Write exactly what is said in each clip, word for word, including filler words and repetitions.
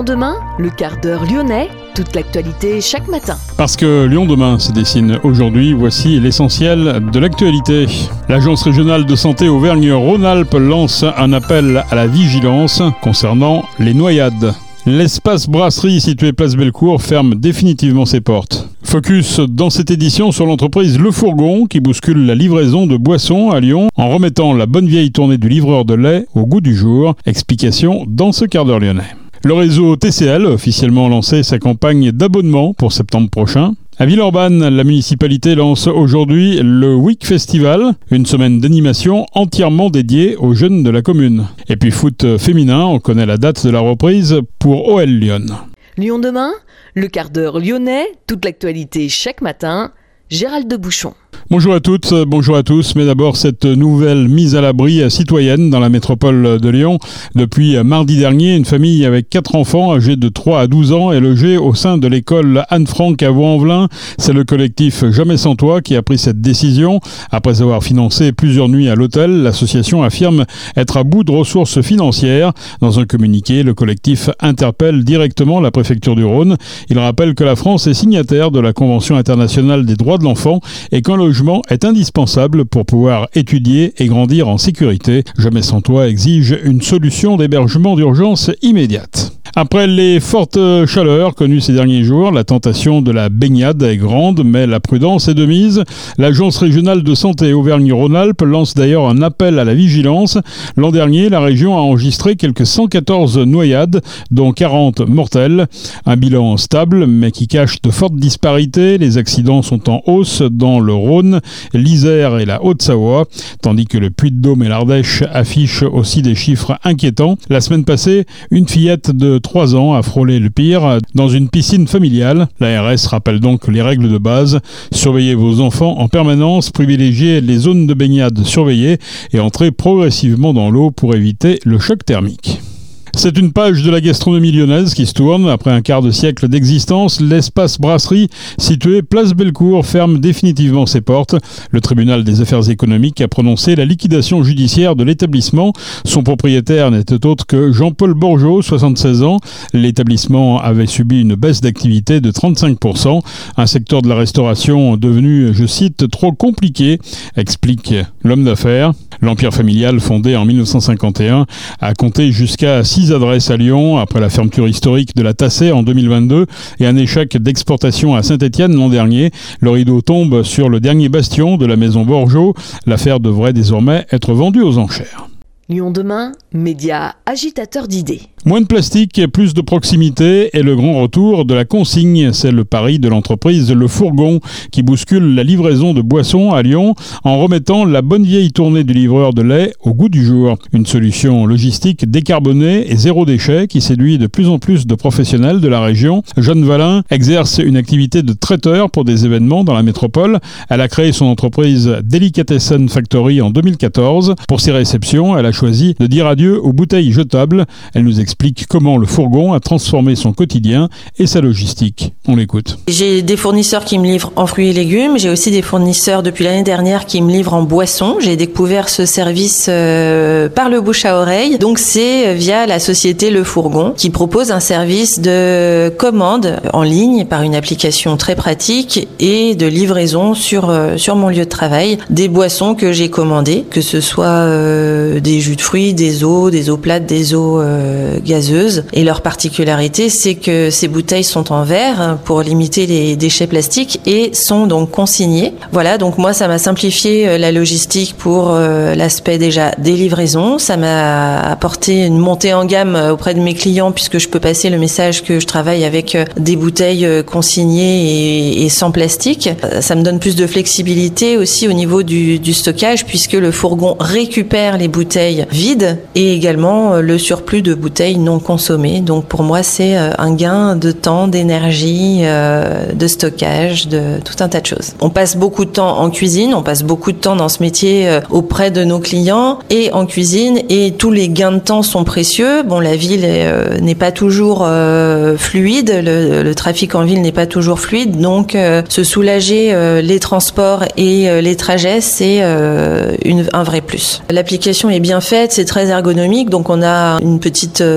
Lyon demain, le quart d'heure lyonnais, toute l'actualité chaque matin. Parce que Lyon demain se dessine aujourd'hui, voici l'essentiel de l'actualité. L'Agence régionale de santé Auvergne-Rhône-Alpes lance un appel à la vigilance concernant les noyades. L'espace brasserie situé place Bellecour ferme définitivement ses portes. Focus dans cette édition sur l'entreprise Le Fourgon qui bouscule la livraison de boissons à Lyon en remettant la bonne vieille tournée du livreur de lait au goût du jour. Explication dans ce quart d'heure lyonnais. Le réseau T C L a officiellement lancé sa campagne d'abonnement pour septembre prochain. À Villeurbanne, la municipalité lance aujourd'hui le Week Festival, une semaine d'animation entièrement dédiée aux jeunes de la commune. Et puis foot féminin, on connaît la date de la reprise pour O L Lyon. Lyon demain, le quart d'heure lyonnais, toute l'actualité chaque matin. Gérald de Bouchon. Bonjour à toutes, bonjour à tous, mais d'abord cette nouvelle mise à l'abri citoyenne dans la métropole de Lyon. Depuis mardi dernier, une famille avec quatre enfants âgés de trois à douze ans est logée au sein de l'école Anne-Franck à Vaux-en-Velin. C'est le collectif Jamais sans toi qui a pris cette décision. Après avoir financé plusieurs nuits à l'hôtel, l'association affirme être à bout de ressources financières. Dans un communiqué, le collectif interpelle directement la préfecture du Rhône. Il rappelle que la France est signataire de la Convention internationale des droits de l'enfant et qu'un logement est indispensable pour pouvoir étudier et grandir en sécurité. Jamais sans toi exige une solution d'hébergement d'urgence immédiate. Après les fortes chaleurs connues ces derniers jours, la tentation de la baignade est grande, mais la prudence est de mise. L'Agence régionale de santé Auvergne-Rhône-Alpes lance d'ailleurs un appel à la vigilance. L'an dernier, la région a enregistré quelques cent quatorze noyades, dont quarante mortelles. Un bilan stable, mais qui cache de fortes disparités. Les accidents sont en hausse dans le Rhône, l'Isère et la Haute-Savoie, tandis que le Puy-de-Dôme et l'Ardèche affichent aussi des chiffres inquiétants. La semaine passée, une fillette de trois ans a frôlé le pire dans une piscine familiale. L'A R S rappelle donc les règles de base. Surveillez vos enfants en permanence, privilégiez les zones de baignade surveillées et entrez progressivement dans l'eau pour éviter le choc thermique. C'est une page de la gastronomie lyonnaise qui se tourne. Après un quart de siècle d'existence, l'espace brasserie situé place Bellecour ferme définitivement ses portes. Le tribunal des affaires économiques a prononcé la liquidation judiciaire de l'établissement. Son propriétaire n'était autre que Jean-Paul Bourgeot, soixante-seize ans. L'établissement avait subi une baisse d'activité de trente-cinq pour cent. Un secteur de la restauration devenu, je cite, trop compliqué, explique l'homme d'affaires. L'empire familial, fondé en dix-neuf cent cinquante et un, a compté jusqu'à six adresses à Lyon après la fermeture historique de la Tassée en deux mille vingt-deux et un échec d'exportation à Saint-Étienne l'an dernier. Le rideau tombe sur le dernier bastion de la maison Bourgeot. L'affaire devrait désormais être vendue aux enchères. Lyon demain, média agitateur d'idées. Moins de plastique, plus de proximité et le grand retour de la consigne. C'est le pari de l'entreprise Le Fourgon qui bouscule la livraison de boissons à Lyon en remettant la bonne vieille tournée du livreur de lait au goût du jour. Une solution logistique décarbonée et zéro déchet qui séduit de plus en plus de professionnels de la région. Jeanne Valin exerce une activité de traiteur pour des événements dans la métropole. Elle a créé son entreprise Delicatessen Factory en deux mille quatorze. Pour ses réceptions, elle a choisi de dire adieu aux bouteilles jetables. Elle nous explique comment le Fourgon a transformé son quotidien et sa logistique. On l'écoute. J'ai des fournisseurs qui me livrent en fruits et légumes. J'ai aussi des fournisseurs depuis l'année dernière qui me livrent en boissons. J'ai découvert ce service euh, par le bouche à oreille. Donc c'est via la société Le Fourgon qui propose un service de commande en ligne par une application très pratique et de livraison sur, euh, sur mon lieu de travail. Des boissons que j'ai commandées, que ce soit euh, des jus de fruits, des eaux, des eaux plates, des eaux euh, gazeuses. Et leur particularité, c'est que ces bouteilles sont en verre pour limiter les déchets plastiques et sont donc consignées. Voilà, donc moi, ça m'a simplifié la logistique pour euh, l'aspect déjà des livraisons. Ça m'a apporté une montée en gamme auprès de mes clients puisque je peux passer le message que je travaille avec des bouteilles consignées et, et sans plastique. Ça me donne plus de flexibilité aussi au niveau du, du stockage puisque le fourgon récupère les bouteilles vides et également le surplus de bouteilles non consommées. Donc pour moi, c'est un gain de temps, d'énergie, euh, de stockage, de tout un tas de choses. On passe beaucoup de temps en cuisine, on passe beaucoup de temps dans ce métier euh, auprès de nos clients et en cuisine et tous les gains de temps sont précieux. Bon, la ville est, euh, n'est pas toujours euh, fluide, le, le trafic en ville n'est pas toujours fluide, donc euh, se soulager euh, les transports et euh, les trajets, c'est euh, une, un vrai plus. L'application est bien faite, c'est très ergonomique, donc on a une petite euh,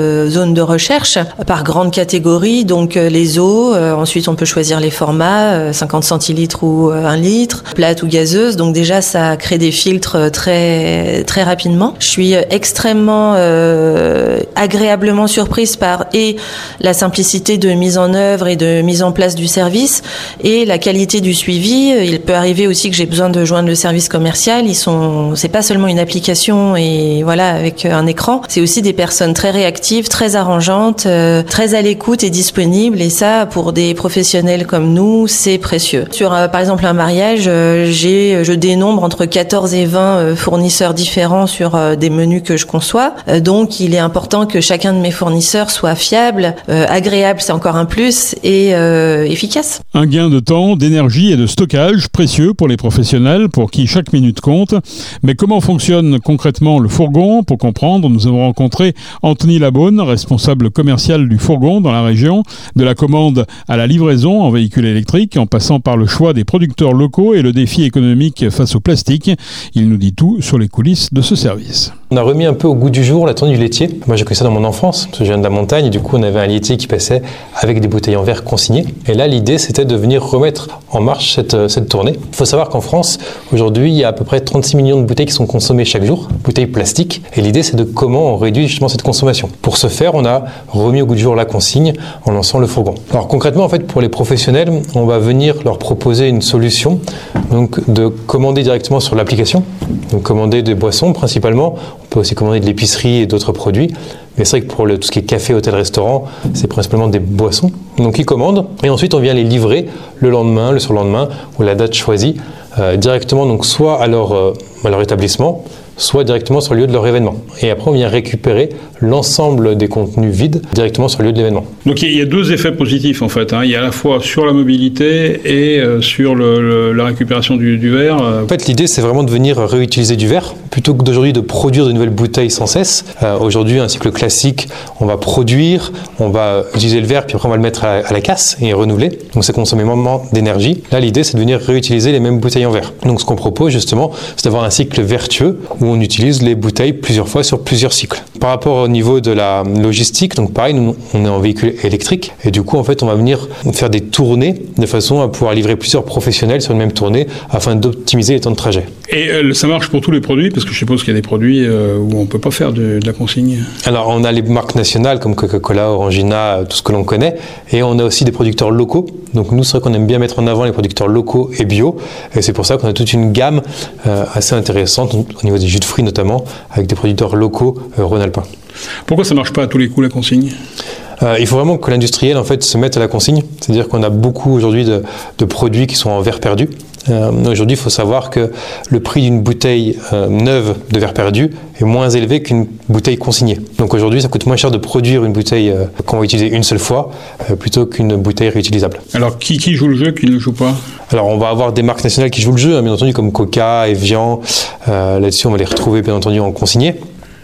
euh, zones de recherche par grande catégorie, donc euh, les eaux, euh, ensuite on peut choisir les formats, euh, cinquante centilitres ou euh, un litre, plate ou gazeuse, donc déjà ça crée des filtres très, très rapidement. Je suis extrêmement euh, agréablement surprise par et la simplicité de mise en œuvre et de mise en place du service et la qualité du suivi. Il peut arriver aussi que j'ai besoin de joindre le service commercial. Ils sont, c'est pas seulement une application et voilà avec un écran, c'est aussi des personnes très réactives, très arrangeantes, euh, très à l'écoute et disponibles. Et ça, pour des professionnels comme nous, c'est précieux. Sur euh, par exemple un mariage, euh, j'ai, je dénombre entre quatorze et vingt euh, fournisseurs différents sur euh, des menus que je conçois. Euh, donc, il est important que chacun de mes fournisseurs soit fiable, euh, agréable, c'est encore un plus, et euh, efficace. Un gain de temps, d'énergie et de stockage précieux pour les professionnels, pour qui chaque minute compte. Mais comment fonctionne concrètement le fourgon? Pour comprendre, nous avons rencontré Anthony Labonne, responsable commercial du fourgon dans la région, de la commande à la livraison en véhicule électrique, en passant par le choix des producteurs locaux et le défi économique face au plastique. Il nous dit tout sur les coulisses de ce service. On a remis un peu au goût du jour la tenue du laitier. Moi, j'ai connu ça dans mon enfance, parce que je viens de la montagne, et du coup, on avait un laitier qui passait avec des bouteilles en verre consignées. Et là, l'idée, c'était de venir remettre en marche cette, cette tournée. Il faut savoir qu'en France, aujourd'hui, il y a à peu près trente-six millions de bouteilles qui sont consommées chaque jour, bouteilles plastiques. Et l'idée, c'est de comment on réduit justement cette consommation. Pour ce faire, on a remis au goût du jour la consigne en lançant le fourgon. Alors concrètement, en fait, pour les professionnels, on va venir leur proposer une solution, donc de commander directement sur l'application, donc commander des boissons principalement. On peut aussi commander de l'épicerie et d'autres produits. Mais c'est vrai que pour le, tout ce qui est café, hôtel, restaurant, c'est principalement des boissons. Donc ils commandent et ensuite on vient les livrer le lendemain, le surlendemain ou la date choisie euh, directement, donc soit à leur, euh, à leur établissement, soit directement sur le lieu de leur événement. Et après, on vient récupérer l'ensemble des contenus vides directement sur le lieu de l'événement. Donc il y a deux effets positifs en fait. Hein. Il y a à la fois sur la mobilité et euh, sur le, le, la récupération du, du verre. En fait, l'idée, c'est vraiment de venir réutiliser du verre plutôt que d'aujourd'hui de produire de nouvelles bouteilles sans cesse. Euh, aujourd'hui, un cycle classique, on va produire, on va utiliser le verre, puis après on va le mettre à, à la casse et renouveler. Donc ça consomme énormément d'énergie. Là, l'idée, c'est de venir réutiliser les mêmes bouteilles en verre. Donc ce qu'on propose justement, c'est d'avoir un cycle vertueux où on utilise les bouteilles plusieurs fois sur plusieurs cycles. Par rapport au niveau de la logistique, donc pareil, nous, on est en véhicule électrique et du coup, en fait, on va venir faire des tournées de façon à pouvoir livrer plusieurs professionnels sur une même tournée afin d'optimiser les temps de trajet. Et euh, ça marche pour tous les produits, parce que je suppose qu'il y a des produits euh, où on ne peut pas faire de, de la consigne. Alors, on a les marques nationales comme Coca-Cola, Orangina, tout ce que l'on connaît, et on a aussi des producteurs locaux. Donc nous, c'est vrai qu'on aime bien mettre en avant les producteurs locaux et bio, et c'est pour ça qu'on a toute une gamme euh, assez intéressante au niveau des jus de fruits notamment, avec des producteurs locaux euh, rhône-alpins. Pourquoi ça ne marche pas à tous les coups la consigne ? Euh, il faut vraiment que l'industriel en fait se mette à la consigne, c'est-à-dire qu'on a beaucoup aujourd'hui de, de produits qui sont en verre perdu. Euh, aujourd'hui, il faut savoir que le prix d'une bouteille euh, neuve de verre perdu est moins élevé qu'une bouteille consignée. Donc aujourd'hui, ça coûte moins cher de produire une bouteille euh, qu'on va utiliser une seule fois euh, plutôt qu'une bouteille réutilisable. Alors, qui, qui joue le jeu, qui ne le joue pas ? Alors, on va avoir des marques nationales qui jouent le jeu, hein, bien entendu, comme Coca, Evian. Euh, là-dessus, on va les retrouver, bien entendu, en consigné.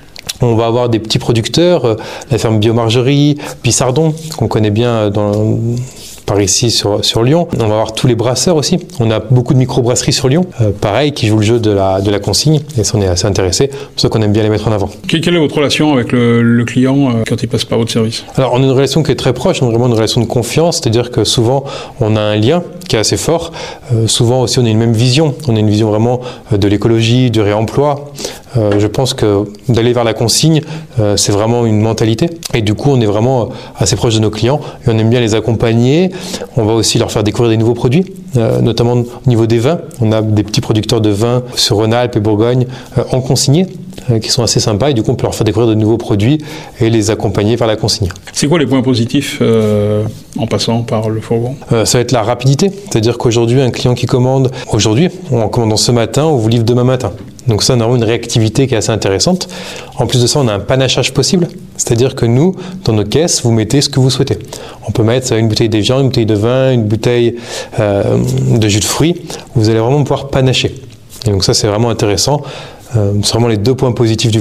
On va avoir des petits producteurs, euh, la ferme Biomargerie, Pissardon, qu'on connaît bien dans... par ici sur, sur Lyon. On va avoir tous les brasseurs aussi. On a beaucoup de micro-brasseries sur Lyon, euh, pareil, qui jouent le jeu de la, de la consigne. Et ça, on est assez intéressé. C'est pour ça qu'on aime bien les mettre en avant. Quelle est votre relation avec le, le client euh, quand il passe par votre service ? Alors, on a une relation qui est très proche. On a vraiment une relation de confiance. C'est-à-dire que souvent, on a un lien qui est assez fort. Euh, souvent aussi, on a une même vision. On a une vision vraiment de l'écologie, du réemploi. Euh, je pense que d'aller vers la consigne, euh, c'est vraiment une mentalité. Et du coup, on est vraiment assez proche de nos clients et on aime bien les accompagner. On va aussi leur faire découvrir des nouveaux produits, euh, notamment au niveau des vins. On a des petits producteurs de vins sur Rhône-Alpes et Bourgogne euh, en consigné, euh, qui sont assez sympas. Et du coup, on peut leur faire découvrir de nouveaux produits et les accompagner vers la consigne. C'est quoi les points positifs euh, en passant par le fourgon ? euh, Ça va être la rapidité. C'est-à-dire qu'aujourd'hui, un client qui commande aujourd'hui, en commandant ce matin, on vous livre demain matin. Donc ça, on a vraiment une réactivité qui est assez intéressante. En plus de ça, on a un panachage possible. C'est-à-dire que nous, dans nos caisses, vous mettez ce que vous souhaitez. On peut mettre une bouteille d'Evian, une bouteille de vin, une bouteille euh, de jus de fruits. Vous allez vraiment pouvoir panacher. Et donc ça, c'est vraiment intéressant. Euh, c'est vraiment les deux points positifs du fourgon.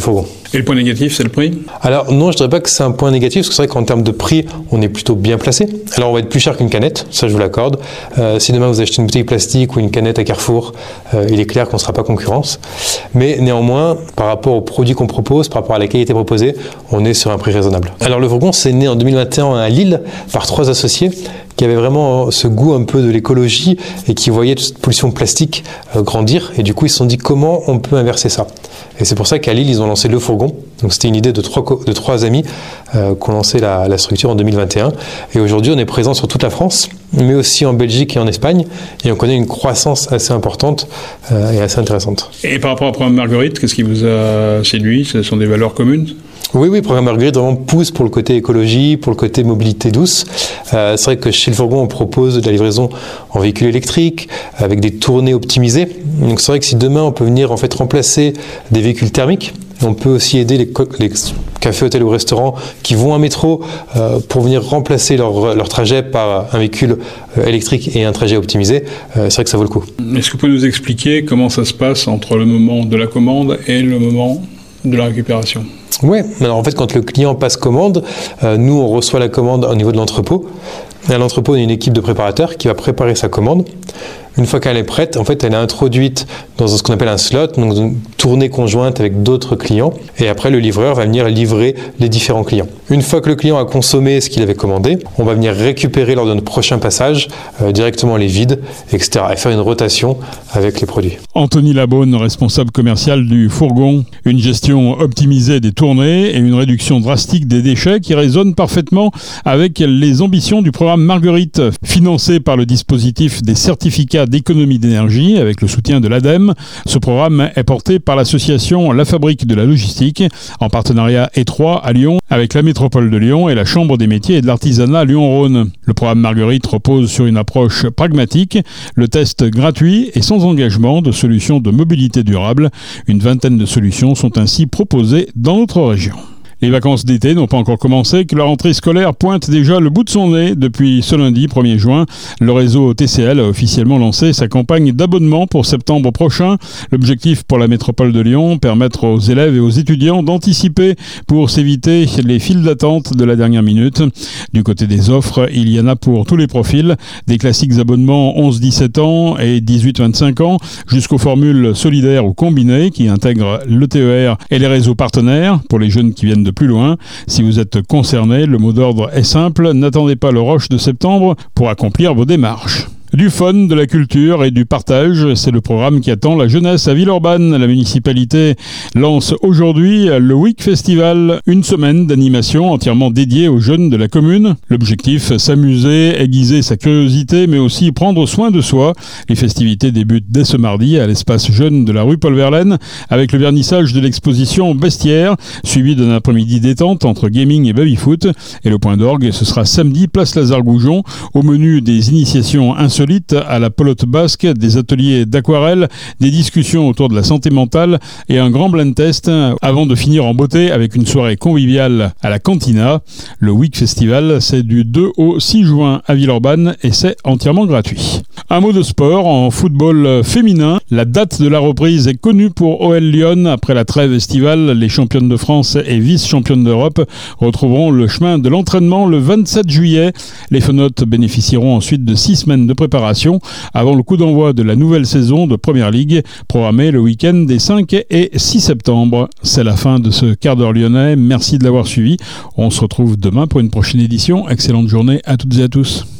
Et le point négatif, c'est le prix ? Alors non, je dirais pas que c'est un point négatif, parce que c'est vrai qu'en termes de prix, on est plutôt bien placé. Alors on va être plus cher qu'une canette, ça je vous l'accorde. Euh, si demain vous achetez une bouteille plastique ou une canette à Carrefour, euh, il est clair qu'on ne sera pas concurrence. Mais néanmoins, par rapport aux produits qu'on propose, par rapport à la qualité proposée, on est sur un prix raisonnable. Alors le fourgon, c'est né en deux mille vingt et un à Lille par trois associés qui avaient vraiment ce goût un peu de l'écologie et qui voyaient toute cette pollution plastique euh, grandir. Et du coup, ils se sont dit comment on peut inverser ça. Et c'est pour ça qu'à Lille, ils ont lancé le fourgon. Donc c'était une idée de trois, de trois amis euh, qui ont lancé la, la structure en deux mille vingt et un. Et aujourd'hui, on est présent sur toute la France, mais aussi en Belgique et en Espagne. Et on connaît une croissance assez importante euh, et assez intéressante. Et par rapport au programme Marguerite, qu'est-ce qui vous a séduit ? Ce sont des valeurs communes ? Oui, oui, le programme Marguerite vraiment pousse pour le côté écologie, pour le côté mobilité douce. Euh, c'est vrai que chez le fourgon, on propose de la livraison en véhicule électrique, avec des tournées optimisées. Donc c'est vrai que si demain on peut venir en fait remplacer des véhicules thermiques, on peut aussi aider les, co- les cafés, hôtels ou restaurants qui vont en métro euh, pour venir remplacer leur, leur trajet par un véhicule euh, électrique et un trajet optimisé. Euh, c'est vrai que ça vaut le coup. Est-ce que vous pouvez nous expliquer comment ça se passe entre le moment de la commande et le moment de la récupération ? Oui, alors en fait quand le client passe commande, euh, nous on reçoit la commande au niveau de l'entrepôt. Et à l'entrepôt, il y a une équipe de préparateurs qui va préparer sa commande. Une fois qu'elle est prête, en fait, elle est introduite dans ce qu'on appelle un slot, donc une tournée conjointe avec d'autres clients. Et après, le livreur va venir livrer les différents clients. Une fois que le client a consommé ce qu'il avait commandé, on va venir récupérer lors de notre prochain passage euh, directement les vides, et cetera. Et faire une rotation avec les produits. Anthony Labonne, responsable commercial du fourgon. Une gestion optimisée des tournées et une réduction drastique des déchets qui résonne parfaitement avec les ambitions du programme Marguerite, financé par le dispositif des certificats d'économie d'énergie avec le soutien de l'ADEME. Ce programme est porté par l'association La Fabrique de la Logistique en partenariat étroit à Lyon avec la métropole de Lyon et la Chambre des métiers et de l'artisanat Lyon-Rhône. Le programme Marguerite repose sur une approche pragmatique, le test gratuit et sans engagement de solutions de mobilité durable. Une vingtaine de solutions sont ainsi proposées dans notre région. Les vacances d'été n'ont pas encore commencé, que la rentrée scolaire pointe déjà le bout de son nez. Depuis ce lundi, premier juin, le réseau T C L a officiellement lancé sa campagne d'abonnement pour septembre prochain. L'objectif pour la métropole de Lyon, permettre aux élèves et aux étudiants d'anticiper pour s'éviter les files d'attente de la dernière minute. Du côté des offres, il y en a pour tous les profils, des classiques abonnements onze dix-sept ans et dix-huit vingt-cinq ans, jusqu'aux formules solidaires ou combinées qui intègrent le T E R et les réseaux partenaires pour les jeunes qui viennent de plus loin. Si vous êtes concerné, le mot d'ordre est simple, n'attendez pas le rush de septembre pour accomplir vos démarches. Du fun, de la culture et du partage, c'est le programme qui attend la jeunesse à Villeurbanne. La municipalité lance aujourd'hui le Week Festival, une semaine d'animation entièrement dédiée aux jeunes de la commune. L'objectif, s'amuser, aiguiser sa curiosité, mais aussi prendre soin de soi. Les festivités débutent dès ce mardi à l'espace jeune de la rue Paul Verlaine, avec le vernissage de l'exposition Bestiaire, suivi d'un après-midi détente entre gaming et baby-foot. Et le point d'orgue, ce sera samedi, place Lazare-Goujon, au menu des initiations insolites à la pelote basque, des ateliers d'aquarelle, des discussions autour de la santé mentale et un grand blind test avant de finir en beauté avec une soirée conviviale à la Cantina. Le Week Festival, c'est du deux au six juin à Villeurbanne et c'est entièrement gratuit. Un mot de sport en football féminin. La date de la reprise est connue pour O L Lyon. Après la trêve estivale, les championnes de France et vice-championnes d'Europe retrouveront le chemin de l'entraînement le vingt-sept juillet. Les Fenotes bénéficieront ensuite de six semaines de préparation avant le coup d'envoi de la nouvelle saison de Première Ligue, programmée le week-end des cinq et six septembre. C'est la fin de ce quart d'heure lyonnais. Merci de l'avoir suivi. On se retrouve demain pour une prochaine édition. Excellente journée à toutes et à tous.